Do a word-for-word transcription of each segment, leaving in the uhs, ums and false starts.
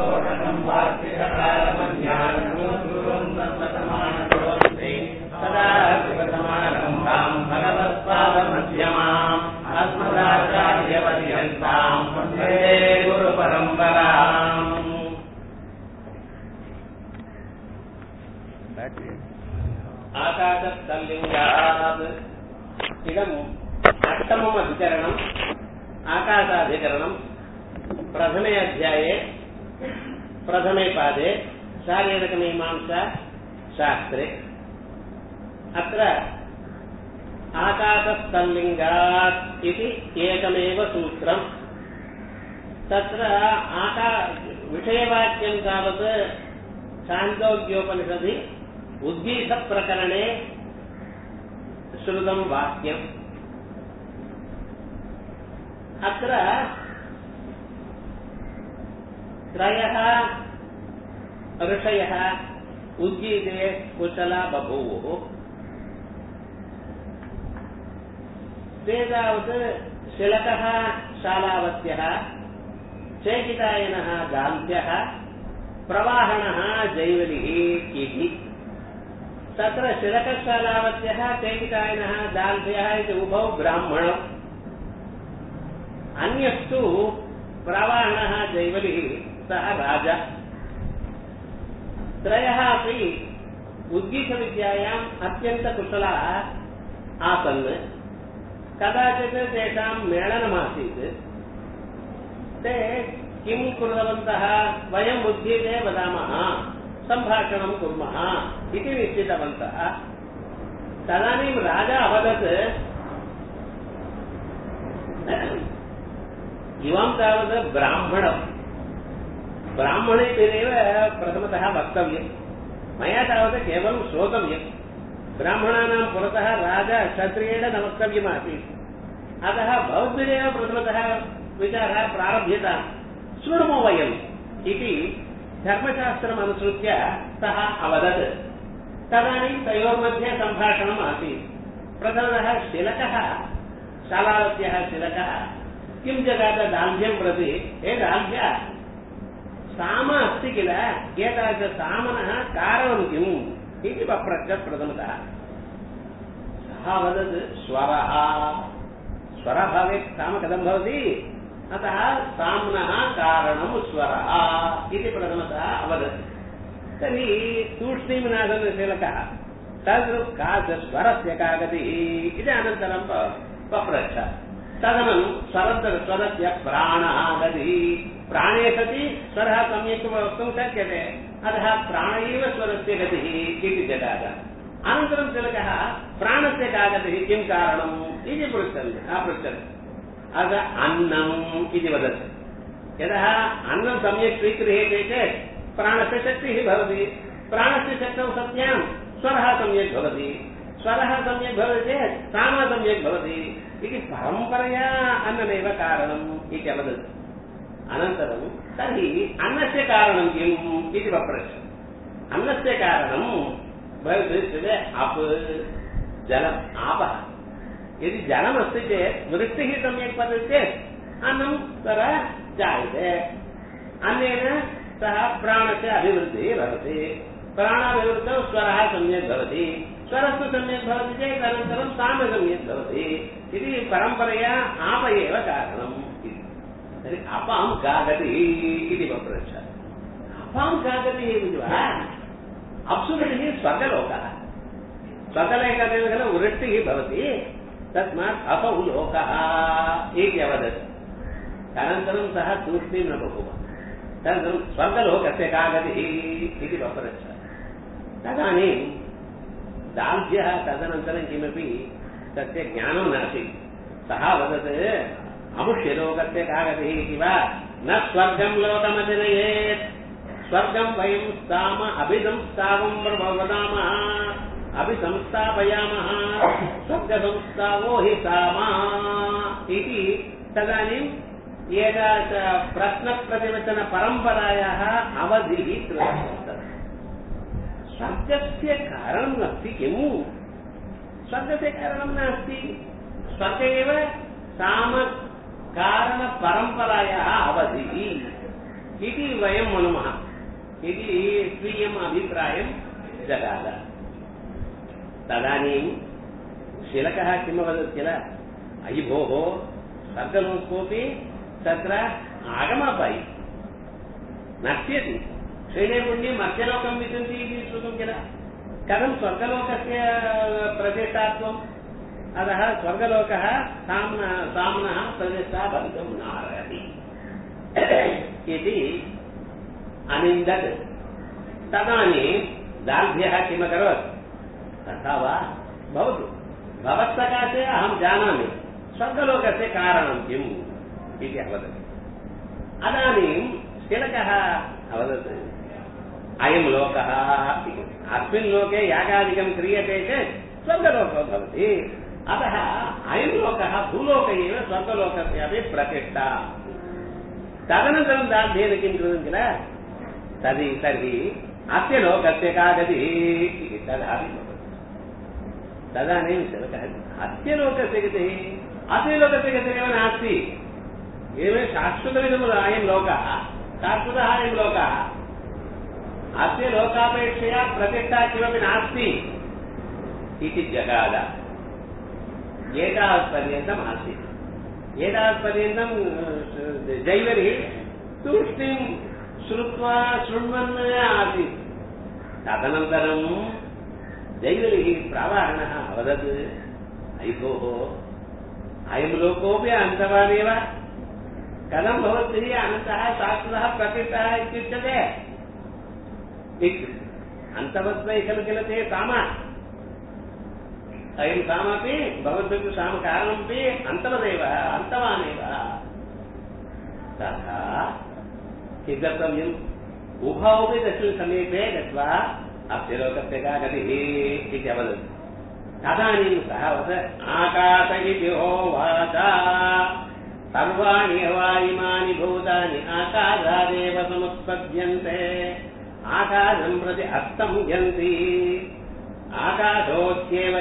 आकाशस्तल्लिङ्गात् इदम् अष्टमम् अधिकरणम् आकाशाधिकरणम् प्रथमे अध्याये प्रथमे पादे शारीरकमीमांसा शास्त्रे अत्र आकाशस्तल्लिङ्गात् इति एकमेव सूत्रम् तत्र आका विषयवाक्यं तावत् छान्दोग्योपनिषदि उद्गीतप्रकरणे श्रुतं वाक्यम् अत्र त्रयः ऋषयः उद्गीते कुशला बभूवुः ते तावत् शिलकः शालावत्यः चेकितायनः गान्ध्यः प्रवाहणः जैवलिः इति तत्र शिलकशालावत्यः चेकितायनः दाल्भ्यः इति उभौ ब्राह्मणम् अन्यस्तु प्रवाहणः जैवलिः सः राजा त्रयः अपि उद्गीतविद्यायाम् अत्यन्तकुशलाः आसन् कदाचित् तेषां मेलनमासीत् ते किं कृतवन्तः वयम् उद्गीते वदामः सम्भाषणं कुर्मः इति निश्चितवन्तः तदानीं राजा अवदत् इवं तावत् ब्राह्मणं ब्राह्मणेतेव प्रथमतः वक्तव्यं मया तावत् केवलं श्रोतव्यं ब्राह्मणानां पुरतः राजा क्षत्रियेण न वक्तव्यमासीत् अतः भवद्भिरेव प्रथमतः विचारः प्रारभ्यताम् शृणुमो वयम् इति धर्मशास्त्रम् अनुसृत्य सः अवदत् तदानीं तयोर्मध्ये सम्भाषणम् आसीत् प्रथमतः शिलकः शालावत्यः शिलकः किं जगाद दाल्भ्यं प्रति हे दाल्भ्य साम अस्ति किल एतादृशसामनः कारणं किम् इति पप्रच्छत् प्रथमतः सः वदत् स्वरः स्वरः भवेत् साम कथं भवति अतः साम्नः कारणं स्वरः इति प्रथमतः अवदत् तर्हि तूष्णीं नासन् शिलकः तद् का स्वरस्य का गतिः इति अनन्तरं पप्रच्छ तदनं स्वरस्य स्वरस्य प्राणः गतिः प्राणे सति स्वरः सम्यक् वक्तुं शक्यते अतः प्राण एव स्वरस्य गतिः इति जगाद अनन्तरं शिलकः प्राणस्य का गतिः किं कारणम् इति पृच्छन् अपृच्छत् अथ अन्नम् इति वदति यतः अन्नं सम्यक् स्वीक्रियते चेत् प्राणस्य शक्तिः भवति प्राणस्य शक्तौ सत्यां स्वरः सम्यक् भवति स्वरः सम्यक् भवति चेत् साम सम्यक् भवति इति परम्परया अन्नमेव कारणम् इति अवदत् अनन्तरं तर्हि अन्नस्य कारणं किम् इति पप्रच्छत् अन्नस्य कारणं भवति अप् जलम् आपः यदि जलमस्ति चेत् वृष्टिः सम्यक् पतति चेत् अन्नं तदा जायते अन्नेन सः प्राणस्य अभिवृद्धिः भवति प्राणाभिवृद्धौ स्वरः सम्यक् भवति स्वरस्तु सम्यक् भवति चेत् अनन्तरं साम सम्यक् भवति इति परम्परया आप एव कारणम् इति तर्हि अपां का गतिः इति पप्रच्छत् अपां का गतिः इति वा अप्सु गतिः स्वर्गलोकः स्वर्गले खलु वृष्टिः भवति तस्मात् अपौ लोकः इति अवदत् अनन्तरं सः तूष्णीं न बभूव तदनन्तरं स्वर्गलोकस्य का गतिः इति पप्रच्छत् तदानीं दाल्भ्यः तदनन्तरं किमपि तस्य ज्ञानं नासीत् सः वदत् अमुष्यलोकस्य का गतिः इति वा न स्वर्गं लोकमतिनयेत् स्वर्गं वयं स्थाम अभिसंस्थावं वदामः अभिसंस्थापयामः स्वर्गसंस्थावो हि सामा इति तदानीम् एतादृश प्रश्नप्रतिवचनपरम्परायाः अवधिः कृतः स्वर्गस्य कारणं नास्ति किमु स्वर्गस्य कारणं नास्ति स्वर्ग एव साम कारणपरम्परायाः अवधिः इति वयं मनुमः इति स्वीयम् अभिप्रायं ददात। तदानीं शिलकः किं वदति किल, अयि भोः स्वर्गलोकोऽपि तत्र आगमपायि नश्यति, क्षीणे पुण्ये मर्त्यलोकं विशन्ति इति श्रुतं किल, कथं स्वर्गलोकस्य प्रतिष्ठात्वम्? अतः स्वर्गलोकः साम्नः प्रतिष्ठा भवितुं नार्हति इति अनिन्दत्। तदानीं दार्ढ्यः किमकरोत्, तथा वा भवतु, भवत्सकाशे अहं जानामि स्वर्गलोकस्य कारणं किम् इति अवदत्। तदानीं शिलकः अवदत्, अयं लोकः, अस्मिन् लोके यागादिकं क्रियते चेत् स्वर्गलोको भवति, अतः अयं लोकः भूलोक एव स्वर्गलोकस्यापि प्रतिष्ठा। तदनन्तरं दार्ढ्येन किं कृतं किल, तर्हि तर्हि अस्य लोकस्य का गतिः इति तदापि भवति। तदानीं शिलकः, अस्य लोकस्य गतिः, अस्य लोकस्य गतिरेव नास्ति, एवं शाश्वतमिदम् अयं लोकः, शाश्वतः अयं लोकः, अस्य लोकापेक्षया प्रतिष्ठा किमपि नास्ति इति जगाद। एतावत्पर्यन्तम् आसीत्। एतावत्पर्यन्तं जैवरिः तूष्णीं श्रुत्वा शृण्वन् आसीत्। तदनन्तरं जैवरिः प्रावाहणः अवदत्, अयि भोः अयं लोकोऽपि अन्तवानेव, कथं भवद्भिः अनन्तः शाश्वतः प्रतिष्ठः इत्युच्यते? अन्तवद्वै खलु किल ते साम, अयं सामपि भवद्भिः सामकारणमपि अन्तवदेव, अन्तवानेव। तथा किं कर्तव्यम्, उभयोपि तस्मिन् समीपे गत्वा अस्य लोकस्य का गतिः इति अवदत्। तदानीं सः वदत्, आकाश इति होवाच सर्वाणि वा इमानि भूतानि आकाशादेव समुत्पद्यन्ते, आकाशं प्रति अस्तं यन्ति, आकाशोच्येव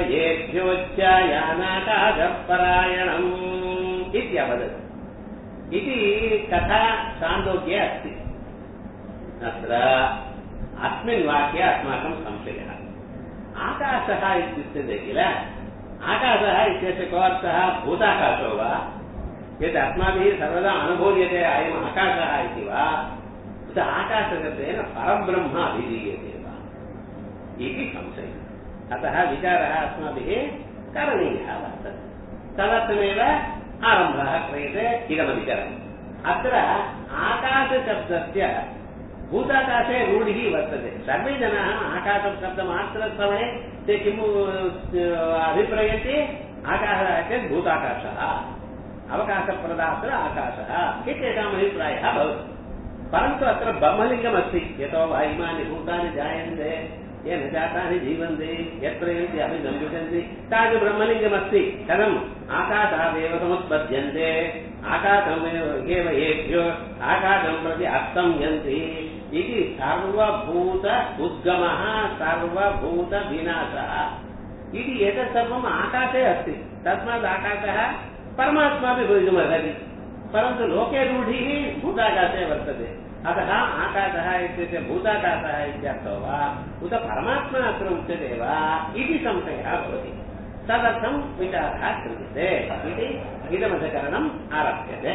येभ्योच्चायानाकाशपरायणम् इति अवदत्। इति कथा छान्दोग्ये अस्ति। अत्र अस्मिन् वाक्ये अस्माकं संशयः, आकाशः इत्युच्यते किल, आकाशः इत्यस्य को अर्थः, भूताकाशो वा, यत् अस्माभिः सर्वदा अनुभूयते अयम् आकाशः इति वा, उत आकाशशब्देन परब्रह्म अभिधीयते वा इति संशयः। अतः विचारः अस्माभिः करणीयः वर्तते। तदर्थमेव आरम्भः क्रियते इदमधिकरणम्। अत्र आकाशशब्दस्य भूताकाशे रूढिः वर्तते। सर्वे जनाः आकाशशब्दमात्रश्रवणे ते किम् अभिप्रयन्ति, आकाशः चेत् भूताकाशः, अवकाशप्रदात्र आकाशः इत्येषाम् अभिप्रायः भवति। परन्तु अत्र ब्रह्मलिङ्गमस्ति, यतो वा इमानि भूतानि जायन्ते येन जातानि जीवन्ति यत्र यन्ति अभिसंविशन्ति, तानि ब्रह्मलिङ्गमस्ति। कथम्, आकाशादेव समुत्पद्यन्ते, आकाशमेव एव येभ्यो आकाशं प्रति अस्तं यन्ति इति सर्वभूत उद्गमः, सर्वभूतविनाशः इति एतत् सर्वम् आकाशे अस्ति। तस्मात् आकाशः परमात्मापि भवितुमर्हति, परन्तु लोके रूढिः भूताकाशे वर्तते। अतः आकाशः इत्युक्ते भूताकाशः इत्यर्थो वा उत परमात्मा अत्र उच्यते वा इति संशयः भवति। तदर्थं विचारः क्रियते इति इदमधिकरणम् आरभ्यते.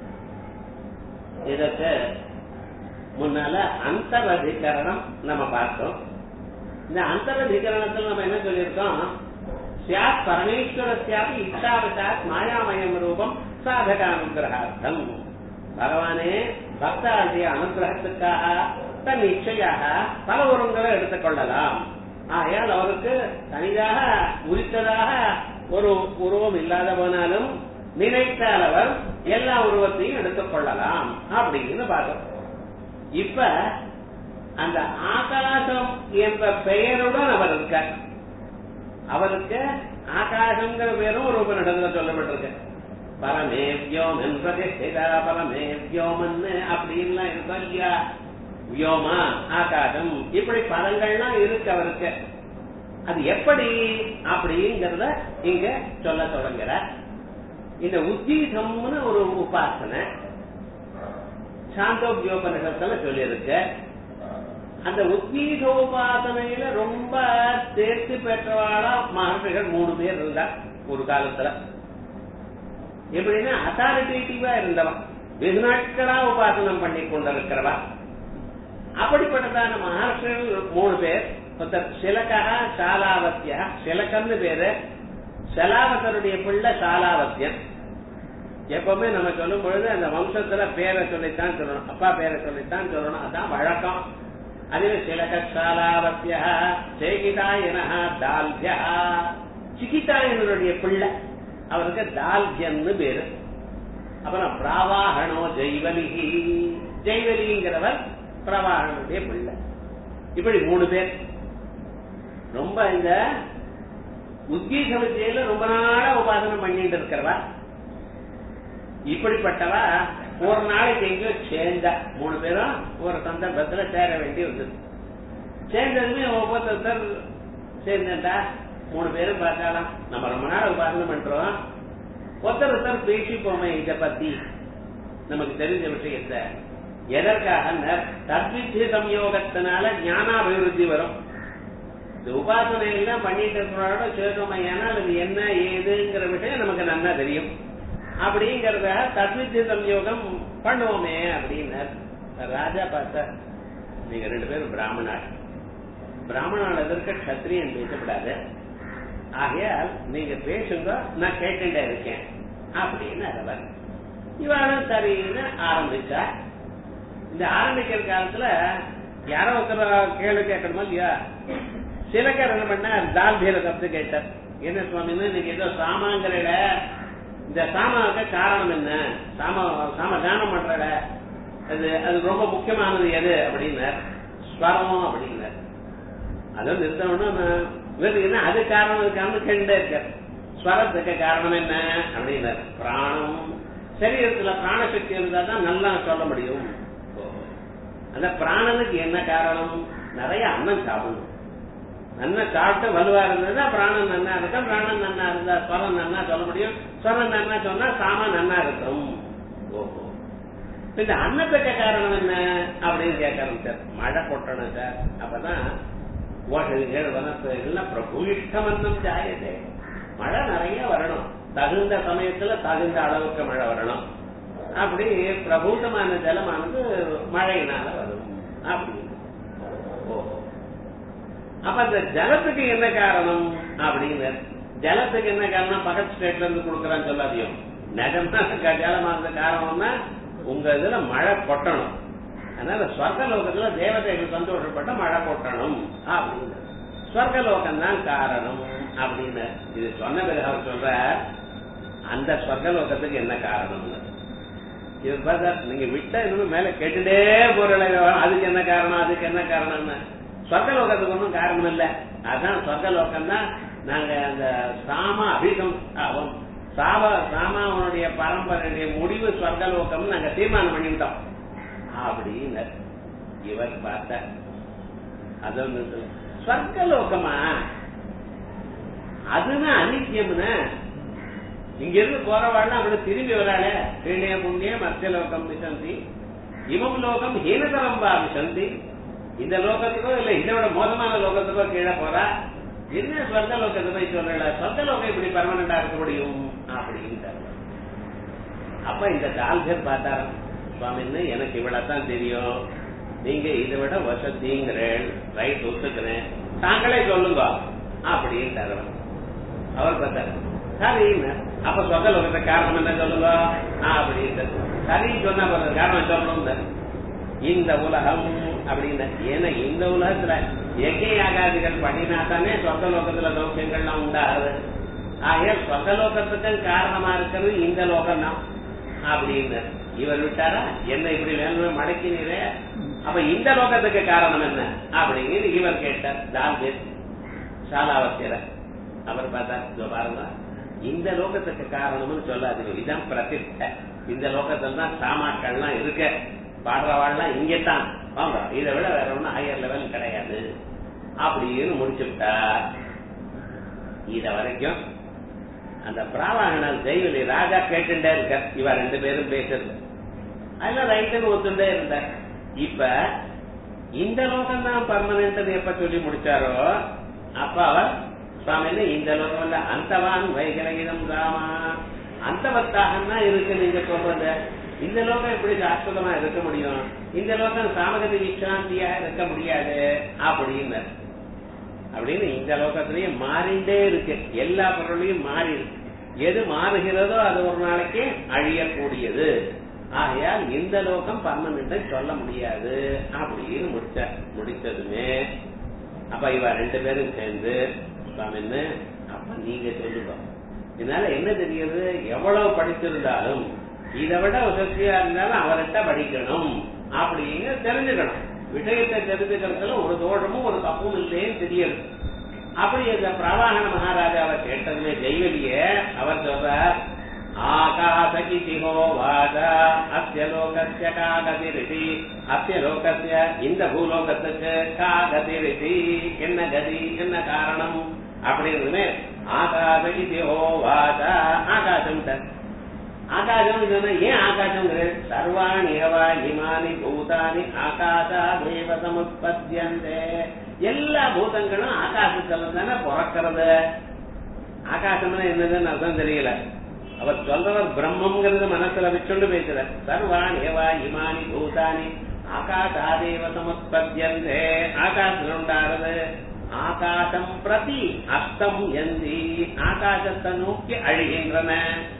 இதற்கு முன்னால அந்தரதிகரணம் நம்ம பார்த்தோம். இந்த அந்தரதிகரணத்தில் நம்ம என்ன சொல்லியிருக்கோம், ஸ்யாத் பரமேஸ்வரஸ்யாபி இச்சாவசாத் மாயாமயம் ரூபம் சாதகானுகிரகார்த்தம். பகவானே பக்தாளுடைய அனுகிரகத்துக்காக தன் இச்சையாக பல உருவங்களை எடுத்துக் கொள்ளலாம். ஆகையால் அவருக்கு தனியாக உரித்ததாக ஒரு உருவம் இல்லாத போனாலும் நினைத்தால் அவர் எல்லா உருவத்தையும் எடுத்துக் கொள்ளலாம் அப்படின்னு பார்த்தோம். இப்ப அந்த ஆகாசம் என்ற பெயருடன் அவர் இருக்கார். அவருக்கு ஆகாசங்கிற பேரும் ஒரு உபநிடத்துல சொல்லப்பட்டிருக்கு. பரமே வியோமன் பிரதிஷ்டிதா பரமே வியோமன் அப்படின்லாம் இருக்கும் இல்லையா. வியோமா ஆகாசம் இப்படி பதங்கள்லாம் இருக்கு அவருக்கு. அது எப்படி அப்படிங்கறத இங்க சொல்ல தொடங்குற. இந்த உத்தீதம்னு ஒரு உபாசனை, சாந்தோக்கியோபனிஷத்துல சொல்லியிருக்கு. அந்த உத்கீதோபாசனையில ரொம்ப தேர்ச்சி பெற்றவாளா மகர்ஷிகள் மூணு பேர் இருந்தா ஒரு காலத்துல. எப்படின்னா அத்தாரிட்டேட்டிவா இருந்தவன், வெகு நாட்களா உபாசனம் பண்ணி கொண்டிருக்கிறவா. அப்படிப்பட்டதான மகர்ஷிகள் மூணு பேர். சிலகா சாலாவத்தியா, சிலக்கன்னு பேரு. சலாவத்தருடைய பிள்ளை சாலாவத்தியன். எப்பவுமே நம்ம சொல்லும் பொழுது அந்த வம்சத்துல பேரை சொல்லித்தான் சொல்லணும், அப்பா பேரை சொல்லித்தான் சொல்லணும், அதான் வழக்கம். அதுவே சிலக சாலாவத்தியா சேகிதாயனா தால்யா. சிகிதாயனுடைய பிள்ளை, அவருக்கு தால்யன்னு பேரு. அப்புறம் பிராவாகனோ ஜெய்வலிகி, ஜெய்வலிங்கிறவர் பிரவாகனுடைய பிள்ளை. இப்படி மூணு பேர் ரொம்ப இந்த உத்கீத வித்தியில ரொம்ப நாளா உபாசனம் பண்ணிட்டு இருக்கிறவா. இப்படிப்பட்டவா ஒரு நாளைக்கு எங்கேயோ சேர்ந்தா. மூணு பேரும் ஒரு சந்தர்ப்பத்துல சேர வேண்டி வந்தது. சேர்ந்ததுமே ஒவ்வொருத்தர் சேர்ந்தா மூணு பேரும் பார்க்கலாம், நம்ம ரொம்ப நாள் உபாசனம் பண்றோம், ஒருத்தர் ஒருத்தர் பேசிப்போமே இதை பத்தி நமக்கு தெரிஞ்ச விஷயத்த. எதற்காக தத்வித்தி சம்யோகத்தினால ஞானாபிவிருத்தி வரும். இந்த உபாசனை எல்லாம் பண்ணிட்டு இருக்கிறோட சேர்க்கமையானால் அது என்ன ஏதுங்கிற விஷயம் நமக்கு நல்லா தெரியும். அப்படிங்கறத தத்வித்தி சம்யோகம் பண்ணுவோமே அப்படின்னு ராஜா பார்த்த. நீங்க ரெண்டு பேரும் பிராமணாள், பிராமணால் எதற்கு கத்திரியன் பேசப்படாது, ஆகையால் நீங்க பேசுங்க, நான் கேட்டுட்டே இருக்கேன் அப்படின்னு அவர். இவாளும் சரின்னு ஆரம்பிச்சா. இந்த ஆரம்பிக்கிற காலத்துல யாரோ ஒருத்தர் கேள்வி கேட்கணுமா இல்லையா? சிலக்கர் என்ன பண்ண தால்பீர கத்து கேட்டார். என்ன சுவாமின்னு இன்னைக்கு ஏதோ சாமாங்கிற இந்த சாமாவுக்கு காரணம் என்ன, சாம சாம தானம் பண்ற அது அது ரொம்ப முக்கியமானது எது அப்படின்னார். ஸ்வரம் அப்படின்னார். அதை நிறுத்தணும்னா என்ன அது காரணம் இருக்கான்னு கேட்டுட்டே இருக்கார். ஸ்வரத்துக்கு காரணம் என்ன அப்படின்னார். பிராணம். சரீரத்துல பிராணசக்தி இருந்தா தான் நல்லா சொல்ல முடியும். அந்த பிராணனுக்கு என்ன காரணம்? நிறைய அன்னம் சாப்பிடணும். நல்லா சாப்பிட்டு வலுவா இருந்ததுன்னா பிராணம் நன்னா இருக்கும், பிராணம் நன்னா இருந்தா ஸ்வரம் நன்னா சொல்ல முடியும், ஸ்வரம் நன்னா சொன்னா சாம நன்னா இருக்கும். ஓஹோ, இந்த அன்னத்துக்கு காரணம் என்ன அப்படின்னு கேட்க ஆரம்பிச்சார். மழை கொட்டணும் சார், அப்பதான் ஓட்டல்கள் வனப்பெல்லாம் பிரபுயிஷ்டம் அன்னம் ஜாயதே. மழை நிறைய வரணும், தகுந்த சமயத்துல தகுந்த அளவுக்கு மழை வரணும். அப்படி பிரபூதமான ஜலமானது மழையினால வரும் அப்படின்னு. ஓஹோ, அப்ப அந்த ஜலத்துக்கு என்ன காரணம் அப்படின்னு. ஜலத்துக்கு என்ன காரணம்? பக்கத்து ஸ்டேட்ல இருந்து கொடுக்கறான்னு சொல்லாதியும். நிஜமா ஜலமானது காரணம்னா உங்க இதுல மழை கொட்டணும். அதனால ஸ்வர்கலோகத்துல தேவதைகள் சந்தோஷப்பட்ட மழை கொட்டணும் அப்படின்னு. ஸ்வர்கலோகம் தான் காரணம் அப்படின்னு இது சொன்ன பிறகு அவர் சொல்ற அந்த ஸ்வர்கலோகத்துக்கு என்ன காரணம். இது பார்த்தா நீங்க விட்டா இன்னும் மேல கேட்டுட்டே போற, அதுக்கு என்ன காரணம் அதுக்கு என்ன காரணம்னு. ஸ்வர்கலோகத்துக்கு ஒன்றும் காரணம் இல்ல. அதான் ஸ்வர்கலோகம் தான் நாங்க அந்த சாம அபிகம் சாப சாமாவனுடைய பரம்பரையுடைய முடிவு ஸ்வர்கலோகம் நாங்க தீர்மானம் பண்ணிவிட்டோம் அப்படின்னு இவர் பார்த்த. அது ஸ்வர்கலோகமா அதுதான் அனித்தியம்னு. இங்க இருந்து போறவாள் அப்படி திரும்பி வராள. கீழே புண்ணிய மத்தியலோகம் விசந்தி, இவம் லோகம் ஹீனதரம் வா விசந்தி. இந்த லோகத்துக்கோ இல்ல இதை விட மோசமான லோகத்துக்கோ கீழே போறா. என்ன சொர்க்க லோகத்தை போய் சொல்ற, சொர்க்க லோகம் இப்படி பர்மனண்டா இருக்க முடியும் அப்படின்னு. அப்ப இந்த தால்கர் பார்த்தாரு, சுவாமின்னு எனக்கு இவ்வளவுதான் தெரியும், நீங்க இதை விட வசதிங்கிறேன், ரைட் ஒத்துக்கிறேன், தாங்களே சொல்லுங்க அப்படின்னு அவர் பார்த்தாரு. சரின்னு அப்ப சொர்க்க லோகத்தை காரணம் என்ன சொல்லுங்க அப்படின்னு. சரின்னு சொன்னா காரணம் சொல்லணும். இந்த உலகம் அப்படின்னு, ஏன்னா இந்த உலகத்துல எக்கையாகாதிகள் பண்ணினா தானே சொர்க்கலோகத்துல லோகங்கள்லாம் உண்டாகுது. ஆகிய சொர்க்கலோகத்துக்கு காரணமா இருக்கிறது இந்த லோகம் தான் அப்படின்னு இவர் விட்டாரா. என்ன இப்படி வேணும் மடக்கினீரே, அப்ப இந்த லோகத்துக்கு காரணம் என்ன அப்படிங்கிறது இவர் கேட்டார். தால்பீர் சாலாவத்தியர அவர் பார்த்தார். பாருங்க, இந்த லோகத்துக்கு காரணம்னு சொல்லாதீங்க, இதுதான் பிரசித்த. இந்த லோகத்துல தான் சாமாக்கள்லாம் இருக்க, பாடுறவாள்லாம் இங்கேதான் வாங்க, இதை விட வேற ஒன்னும் ஹையர் லெவல் கிடையாது அப்படின்னு முடிச்சுட்டா. இத வரைக்கும் அந்த பிராவாகணர் ஜெய்வலி ராஜா கேட்டுட்டே இருக்க, இவ ரெண்டு பேரும் பேசுறது. அதெல்லாம் ரைட்டுன்னு ஒத்துண்டே இருந்தார். இப்ப இந்த லோகம் தான் பர்மனன்ட் எப்ப சொல்லி முடிச்சாரோ அப்ப அவர் சுவாமி இந்த லோகம் இல்ல அந்தவான் வைகரகிதம் ராமா அந்தவத்தாகனா இருக்கு நீங்க சொல்றது. இந்த லோகம் எப்படி சாஸ்வதமா இருக்க முடியும்? இந்த லோகம் சாமகதி விசாந்தியா இருக்க முடியாது அப்படின்னு அப்படின்னு இந்த லோகத்திலயும் மாறிண்டே இருக்கு. எல்லா பொருளையும் மாறி இருக்கு. எது மாறுகிறதோ அது ஒரு நாளைக்கு அழியக்கூடியது. ஆகையால் இந்த லோகம் பர்மனன்ட் சொல்ல முடியாது அப்படின்னு முடிச்ச முடிச்சதுமே அப்ப இவ ரெண்டு பேரும் சேர்ந்து சுவாமின்னு அப்ப நீங்க சொல்லுங்க. இதனால என்ன தெரியுது? எவ்வளவு படிச்சிருந்தாலும் இதை விட வசதியா இருந்தாலும் அவர்கிட்ட படிக்கணும் அப்படின்னு தெரிஞ்சுக்கணும். விஷயத்தை தெரிஞ்சுக்கிறதுல ஒரு தோஷமும் ஒரு தப்பும் இல்லைன்னு தெரியுது. அப்படி இந்த பிரவாகன மகாராஜாவை கேட்டதுமே ஜெய்வலிய அவர் சொல்றார், ஆகாசகிதிஹோ வாதா அஸ்ய லோகஸ்ய காகதிரிதி அஸ்ய லோகஸ்ய இந்த பூலோகத்துக்கு காகதிரிதி என்ன கதி என்ன காரணம் அப்படின்னு ஆகாசகிதிஹோ வாதா ஆகாசம் ஆகாசம் சொன்ன ஏன் ஆகாசம் சர்வாணி ஹவா இமானி பூதானி ஆகாசாதேவ சமுத்பத்யந்தே எல்லா பூதங்களும் ஆகாசத்துல தானே பிறக்கிறது. ஆகாசம்னா என்னதுன்னு அர்த்தம் தெரியல. அவர் சொல்றவர் பிரம்மங்கிறது மனசுல வச்சுண்டு பேசுற. சர்வாணி ஹவா இமானி பூதானி ஆகாசாதேவ சமுத்பத்யந்தே ஆகாசம் உண்டாறது. ஆகாசம் பிரதி அஸ்தம் எந்தி ஆகாசத்தை நோக்கி அழிகின்றன.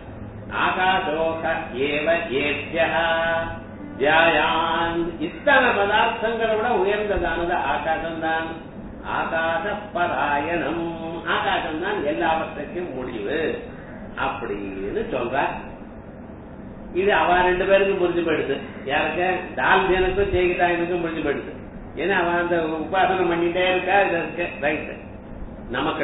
ஆகாசோக ஏவ ஏத்யஹ தியாயான் இத்தனை பதார்த்தங்களை விட உயர்ந்ததானது ஆகாசம்தான். ஆகாச பராயணம் ஆகாசம் தான் எல்லாவற்றுக்கும் முடிவு அப்படின்னு சொல்ற. இது அவ ரெண்டு பேருக்கும் புரிஞ்சு போயிடுது. யாருக்கு? டால்பியனுக்கும் ஜெயிகிட்டாயனுக்கும் புரிஞ்சு போயிடுது. ஏன்னா அவன் அந்த உபாசனம் பண்ணிட்டே இருக்கா. இது ரைட். நமக்கு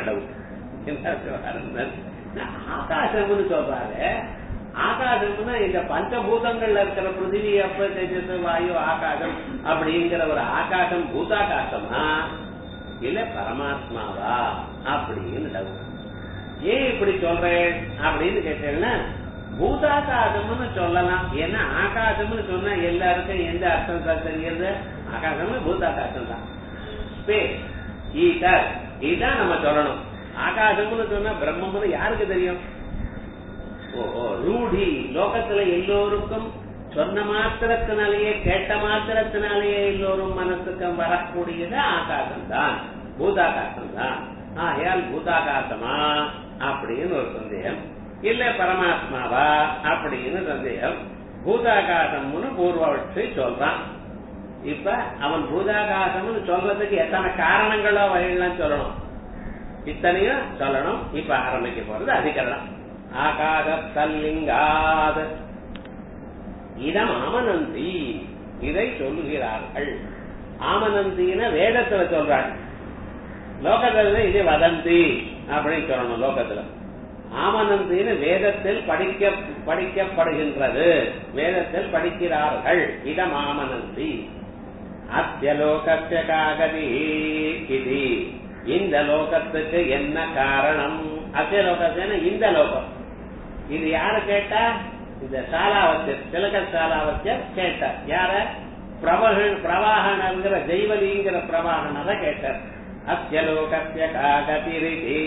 டவுட். ஆகாசம்னு சொல்றாரு. ஆகாசம்னா இந்த பஞ்சபூதங்கள்ல இருக்கிற பிருத்திவி அப்ப தேஜஸ் வாயு ஆகாசம் அப்படிங்கிற ஒரு ஆகாசம் பூதாகாசமா இல்ல பரமாத்மாவா அப்படின்னு டவுட். ஏன் இப்படி சொல்றேன் அப்படின்னு கேட்டேன்னா பூதாகாசம்னு சொல்லலாம். ஏன்னா ஆகாசம்னு சொன்னா எல்லாருக்கும் எந்த அர்த்தம் தான் தெரியுது? ஆகாசம்னு பூதாகாசம் தான். ஸ்பேஸ் ஈட்டர் இதுதான் நம்ம சொல்லணும். ஆகாசம்னு சொன்னா பிரம்மம்னு யாருக்கு தெரியும்? ஓஹோ ரூடி லோகத்துல எல்லோருக்கும் சொன்ன மாத்திரத்தினாலேயே கேட்ட மாத்திரத்தினாலேயே எல்லோரும் மனசுக்கு வரக்கூடியது ஆகாசம் தான், பூதாகாசம் தான். ஆகையால் பூதாகாசமா அப்படின்னு ஒரு சந்தேகம், இல்ல பரமாத்மாவா அப்படின்னு சந்தேகம். பூதாகாசம்னு பூர்வபட்சி சொல்றான். இப்ப அவன் பூதாகாசம்னு சொல்றதுக்கு எத்தனை காரணங்களோ வகைகள்லாம் சொல்லணும், இத்தனையும் சொல்லணும். இப்ப ஆரம்பிக்க போறது அதிகரணம். ஆகாத தல்லிங்காத இதம் ஆமனந்தி இதை சொல்லுகிறார்கள். ஆமனந்தின வேதத்துல சொல்றாங்க. லோகத்துல இது வதந்தி அப்படின்னு சொல்லணும். லோகத்துல ஆமனந்தின வேதத்தில் படிக்க படிக்கப்படுகின்றது, வேதத்தில் படிக்கிறார்கள். இதம் ஆமனந்தி அத்ய லோகஸ்ய காகதி இது இந்த லோகத்துக்கு என்ன காரணம்? அத்திய லோகத்துக்கு இந்த லோகம். இது யாரு கேட்டா? இந்த சாலாவத்தியர் திலக சாலாவத்தியர் கேட்டார். யார? பிரவாகனங்கிற ஜெய்வலிங்கிற பிரவாகனரை கேட்டார். அத்ய லோகஸ்ய காகதிரிதி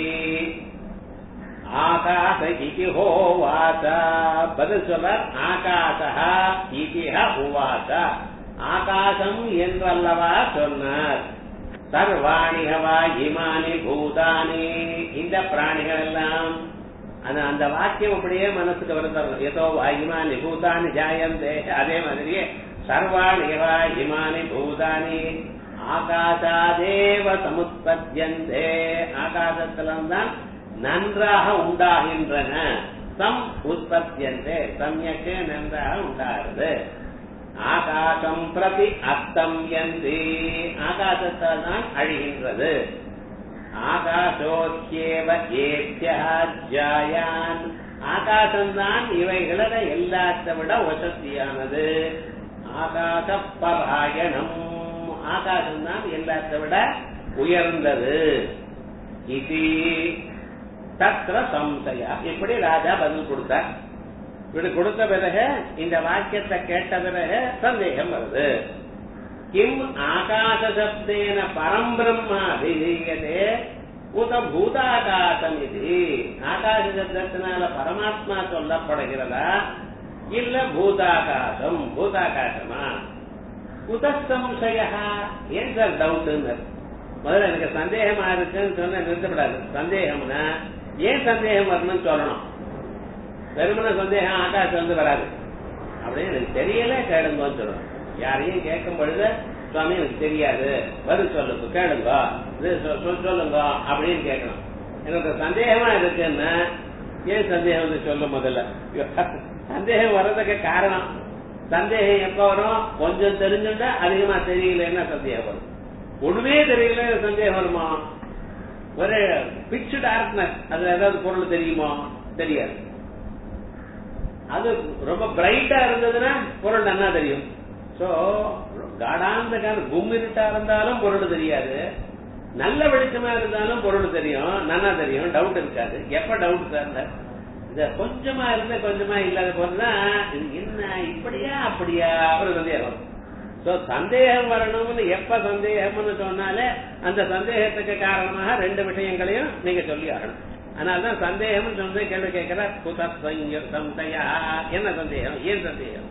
ஆகாச இதி ஹோவாச. பதில் சொல்றார். ஆகாசா இதிஹ உவாச. ஆகாசம் என்றல்லவா சொன்னார். சர்வாணி ஹவா இமானி பூதானி இந்த பிராணிகள் எல்லாம் அந்த வாக்கியம் அப்படியே மனசுக்கு வருத்தரும். ஏதோ இமானி பூதானி ஜாயந்தே. அதே மாதிரியே சர்வாணி ஹவா இமானி பூதானி ஆகாசாதேவ சமுத்பத்யந்தே ஆகாசத்தில்தான் நன்றாக உண்டாகின்றன. சம் உற்பத்தியந்தே சமயக்கு நன்றாக உண்டாகிறது. ஆகாசம் பிரதி அஸ்தம் யந்தி ஆகாசத்தால் தான் அழிகின்றது. ஆகாசோத்யேவ ஏத்யான் ஆகாசம்தான் இவைகள எல்லாத்தை விட வசதியானது. ஆகாச பராயணம் ஆகாசம்தான் எல்லாத்தை விட உயர்ந்தது. இது தத்ர சம்சயா. இப்படி ராஜா பதில் கொடுத்தார். இப்படி கொடுத்த பிறகு இந்த வாக்கியத்தை கேட்ட பிறகு சந்தேகம் வருது. கிம் ஆகாச சப்தேன பரம் பிரம்மா அபிதீயதே உத பூதாகாசம் இது. ஆகாச சப்தத்தினால பரமாத்மா சொல்லப்படுகிறதா இல்ல பூதாகாசம் பூதாகாசமா? உத சம்சய ஏன் சார் டவுட்? முதல்ல எனக்கு சந்தேகமா இருக்குன்னு சொன்ன நிறுத்தப்படாது. சந்தேகம்னா ஏன் சந்தேகம் வரணும்னு சொல்லணும். வெறுமன சந்தேகம் ஆகாசம் வந்து வராது. அப்படின்னு எனக்கு தெரியல கேளுங்கன்னு சொல்லணும். யாரையும் கேட்கும் பொழுது சுவாமி எனக்கு தெரியாது பதில் சொல்லுங்க கேளுங்க சொல்லுங்க அப்படின்னு கேட்கணும். எனக்கு சந்தேகமா இருக்குன்னா ஏன் சந்தேகம் வந்து சொல்ல முதல்ல. சந்தேகம் வர்றதுக்கு காரணம் சந்தேகம் எப்ப வரும்? கொஞ்சம் தெரிஞ்சுட்டா அதிகமா தெரியலன்னா சந்தேகம் வரும். ஒண்ணுமே தெரியல சந்தேகம் வருமா? ஒரு பிச்சு டார்க்னஸ் அதுல ஏதாவது பொருள் தெரியுமா? தெரியாது. அது ரொம்ப பிரைட்டா இருந்ததுன்னா பொருள் நல்லா தெரியும். சோ காடாந்த கும்மிருட்டா இருந்தாலும் பொருள் தெரியாது. நல்ல வெளிச்சமா இருந்தாலும் பொருள் தெரியும், நல்லா தெரியும், டவுட் இருக்காது. எப்ப டவுட் சார்? இந்த கொஞ்சமா இருந்த கொஞ்சமா இல்லாத பொருள்னா இது என்ன இப்படியா அப்படியா ஒரு சந்தேகம். சோ சந்தேகம் வரணும்னு எப்ப சந்தேகம்னு சொன்னாலே அந்த சந்தேகத்துக்கு காரணமாக ரெண்டு விஷயங்களையும் நீங்க சொல்லி ஆகணும். அதனால்தான் சந்தேகம் சொன்ன கேள்வி கேட்கிற சம்சயா என்ன சந்தேகம்? ஏன் சந்தேகம்?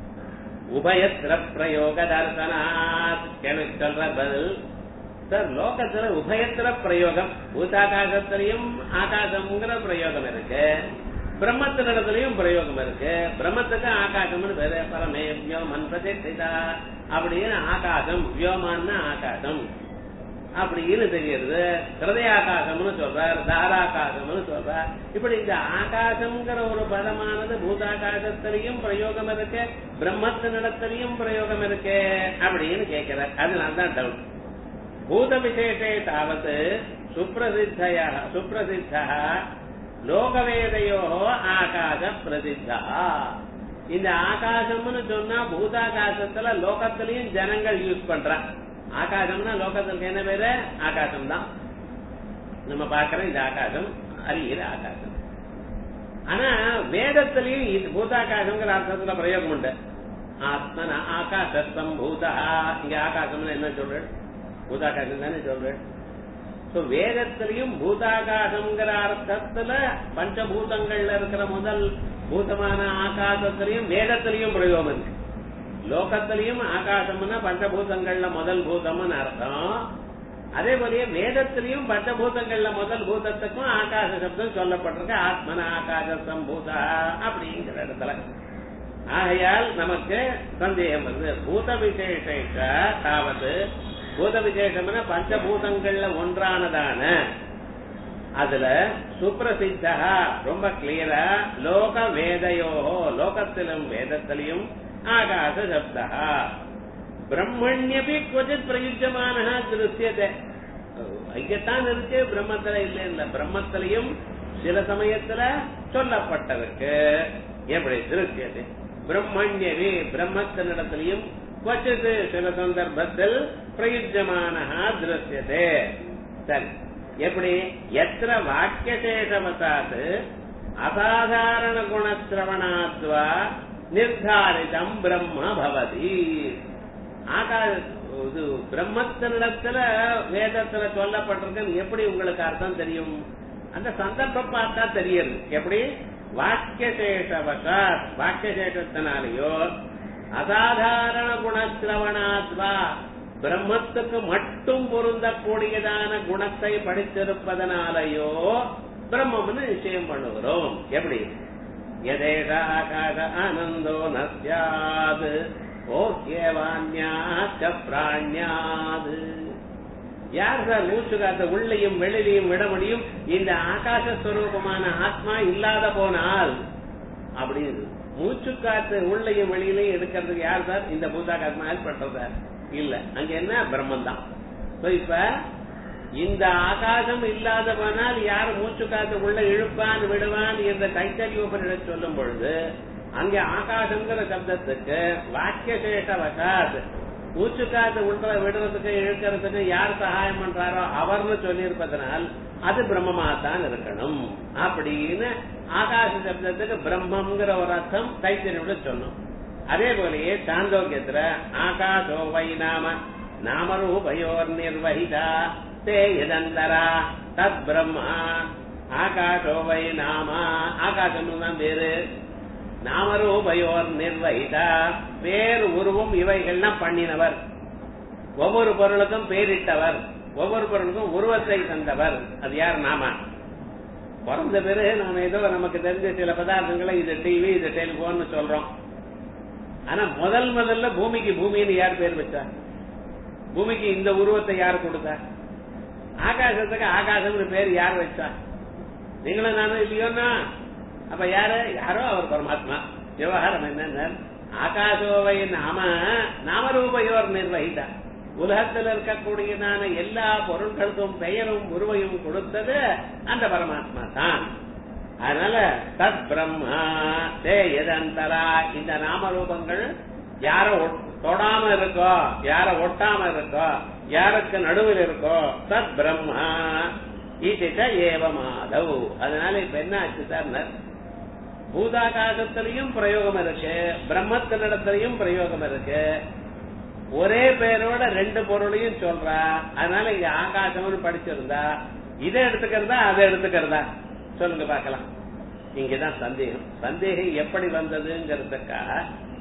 உபயத்திர பிரயோக தர்சனாத் கேள்வி சொல்ற பதில் சார். லோகத்துல உபயத்திர பிரயோகம் பூதாகாசத்திலையும் ஆகாசம்ங்கிற பிரயோகம் இருக்கு, பிரம்மத்தினிடத்திலையும் பிரயோகம் இருக்கு. பிரம்மத்துக்கு ஆகாசம்னு பேரு. பரமே வியோமன் பிரதிஷ்டிதா அப்படின்னு ஆகாசம், வியோமான்னா ஆகாசம் அப்படின்னு தெரியுது. ஹிருதயாகாசம்னு சொல்றார், தாராகாசம்னு சொல்றார். இப்படி இந்த ஆகாசம்ங்கிற ஒரு பதமானது பூதாகாசத்திலையும் பிரயோகம் இருக்கு, பிரம்மத்தினிடத்திலையும் பிரயோகம் இருக்கு அப்படின்னு கேட்கிறார். அதனால்தான் டவுட். பூத விசேஷே தாவது சுப்பிரசித்தயா சுப்பிரசித்தா லோகவேதையோ ஆகாச பிரசித்தா. இந்த ஆகாசம்னு சொன்னா பூதாகாசத்துல லோகத்திலையும் ஜனங்கள் யூஸ் பண்ற. ஆகாசம்னா லோகத்துக்கு என்ன பேரு? ஆகாசம் தான். நம்ம பாக்குற இந்த ஆகாசம் அறிகிற ஆகாசம். ஆனா வேதத்திலையும் பூதாகாசம்ங்கிற அர்த்தத்துல பிரயோகம் உண்டு. ஆத்மன ஆகாசம் பூதா. இங்க ஆகாசம்னு என்ன சொல்ற? பூதாகாசம் தானே சொல்ற. வேதத்திலையும் பூதாகாசம்ங்கிற அர்த்தத்துல பஞ்சபூதங்கள்ல இருக்கிற முதல் பூதமான ஆகாசத்திலையும் வேதத்திலையும் பிரயோகம் இருக்கு. லோகத்திலையும் ஆகாசம்னா பஞ்சபூதங்கள்ல முதல் பூதம்னு அர்த்தம். அதே போலயே வேதத்திலையும் பஞ்சபூதங்கள்ல முதல் பூதத்துக்கும் ஆகாச சப்தம் சொல்லப்பட்டிருக்கு. ஆத்மன ஆகாசம் பூதா அப்படிங்கிற இடத்துல. ஆகையால் நமக்கு சந்தேகம் வருது. பூத விசேஷ தாவது பூத விசேஷம்னா பஞ்சபூதங்கள்ல ஒன்றானதான அதுல சுப்பிரசித்தா ரொம்ப கிளியரா லோக வேதையோ லோகத்திலும் வேதத்திலையும் ஆகாச சப்தா பிரம்மண்யபி கொச்சித் பிரயுஜமான திருஷ்யத்தை. இங்கத்தான் இருக்கு, பிரம்மத்துல இல்ல. இல்ல பிரம்மத்திலையும் சில சமயத்துல சொல்லப்பட்டிருக்கு. எப்படி திருஷ்யத்தை? பிரம்மண்யவி பிரம்மத்தினிடத்திலையும் கொச்சித் சில சந்தர்ப்பத்தில் பிரயுஜமான திருஷ்யத்தை. சரி, எப்படி? எத்திர வாக்கியசேஷவசாத் அசாதாரண குணசிரவணாத்வா நிர்தாரிதம் பிரம்ம பவதி. ஆகாச பிரம்மத்தினிடத்துல வேதத்துல சொல்லப்பட்டிருக்கு. எப்படி உங்களுக்கு அர்த்தம் தெரியும்? அந்த சந்தர்ப்பம் பார்த்தா தெரியுது. எப்படி? வாக்கியசேஷவசாத் வாக்கியசேஷத்தினாலேயோ அசாதாரண குணசிரவணாத்வா பிரம்மத்துக்கு மட்டும் பொருந்தக்கூடியதான குணத்தை படித்திருப்பதனாலேயோ பிரம்மம்னு நிச்சயம் பண்ணுகிறோம். எப்படி? யதேஷ ஆகாச ஆனந்தோ நஸ்யாது ஓகேவான்யாச்ச பிராண்யாது. யார் சார் மூச்சு காத்த உள்ளையும் வெளியிலையும் விட முடியும்? இந்த ஆகாசஸ்வரூபமான ஆத்மா இல்லாத போனால் அப்படின்னு மூச்சு காத்து உள்ளையும் வெளியிலையும் எடுக்கிறதுக்கு யார் சார்? இந்த பூதாகாத்மா ஹெல்ப் பண்றதா? இல்ல. அங்க என்ன? பிரம்மன் தான். இப்ப இந்த ஆகாசம் இல்லாத போனால் யார் மூச்சு காத்து உள்ள இழுப்பான் விடுவான் என்ற தைத்தரிய உபநிடத் சொல்லும் பொழுது அங்கே ஆகாசங்கிற சப்தத்துக்கு வாக்கியசேஷ வசாத் மூச்சுக்காத்து உள்ள விடுறதுக்கு இழுக்கிறதுக்கு யார் சகாயம் பண்றாரோ அவர்னு சொல்லியிருப்பதனால் அது பிரம்மமாத்தான் இருக்கணும் அப்படின்னு ஆகாச சப்தத்துக்கு பிரம்மங்கிற ஒரு அர்த்தம் தைத்திரியோட சொன்னோம். அதே போலயே சாந்தோக்கியத்துல ஆகாசோ வை நாம நாமரூபயோர் நிர்வகிதா தே யதந்தரா தத் பிரம்மா ஆகாசோ வை நாம ஆகாசம் தான் பேரு நாமரூபயோர் நிர்வகிதா பேர் உருவம் இவைகள்லாம் பண்ணினவர் ஒவ்வொரு பொருளுக்கும் பேரிட்டவர் ஒவ்வொரு பொருளுக்கும் உருவத்தை தந்தவர் அது யார் நாம பிறந்த பிறகு நாம ஏதோ நமக்கு தெரிஞ்ச சில பதார்த்தங்களை இது டிவி இது டெலிபோன் சொல்றோம். ஆனா முதல் முதல்ல பூமிக்கு பூமின்னு யார் பேர் வச்சா பூமிக்கு இந்த உருவத்தை யார் கொடுத்தா ஆகாசத்துக்கு ஆகாசம்னு பேர் யார் வச்சா நீங்களும் நானும் இல்லையோன்னா அப்ப யாரு யாரோ அவர் பரமாத்மா. விவகாரம் என்ன ஆகாசோவை நாம நாமரூபயோர் நிர்வகிதா உலகத்தில் இருக்கக்கூடியதான எல்லா பொருட்களுக்கும் பெயரும் உருவையும் கொடுத்தது அந்த பரமாத்மா தான். அதனால தத் பிரம்மா தே எதந்தரா இந்த நாமரூபங்கள் யார தொடாம இருக்கோ யார ஒட்டாம இருக்கோ யாருக்கு நடுவில் இருக்கோ தத் பிரம்மா ஈட்ட ஏவமாதவ். அதனால இப்ப என்ன ஆச்சு சார் பூதாகாசத்திலையும் பிரயோகம் இருக்கு பிரம்மத்தினிடத்திலையும் பிரயோகம் இருக்கு ஒரே பேரோட ரெண்டு பொருளையும் சொல்றா. அதனால இங்க ஆகாசம்னு படிச்சிருந்தா இதை எடுத்துக்கிறதா அதை எடுத்துக்கிறதா சொல்லுங்க பாக்கலாம். இங்கதான் சந்தேகம். சந்தேகம் எப்படி வந்ததுங்கிறதுக்காக